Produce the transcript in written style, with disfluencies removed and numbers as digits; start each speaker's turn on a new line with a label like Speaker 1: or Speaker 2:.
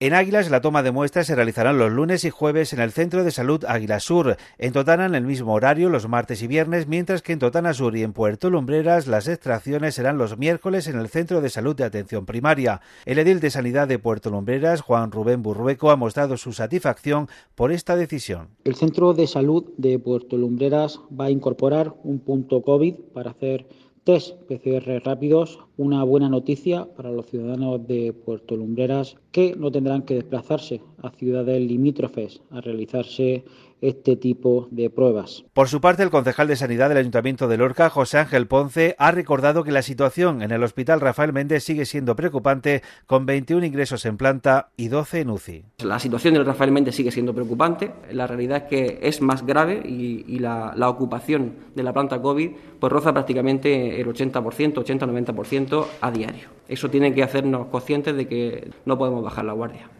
Speaker 1: En Águilas, la toma de muestras se realizarán los lunes y jueves en el Centro de Salud Águila Sur. En Totana, en el mismo horario, los martes y viernes, mientras que en Totana Sur y en Puerto Lumbreras, las extracciones serán los miércoles en el Centro de Salud de Atención Primaria. El edil de Sanidad de Puerto Lumbreras, Juan Rubén Burrueco, ha mostrado su satisfacción por esta decisión.
Speaker 2: El Centro de Salud de Puerto Lumbreras va a incorporar un punto COVID para hacer test PCR rápidos, una buena noticia para los ciudadanos de Puerto Lumbreras que no tendrán que desplazarse a ciudades limítrofes a realizarse este tipo de pruebas.
Speaker 1: Por su parte, el concejal de Sanidad del Ayuntamiento de Lorca, José Ángel Ponce, ha recordado que la situación en el Hospital Rafael Méndez sigue siendo preocupante, con 21 ingresos en planta y 12 en UCI.
Speaker 3: La situación del Rafael Méndez sigue siendo preocupante. La realidad es que es más grave y la ocupación de la planta COVID pues roza prácticamente el 80%, 80-90% a diario. Eso tiene que hacernos conscientes de que no podemos bajar la guardia.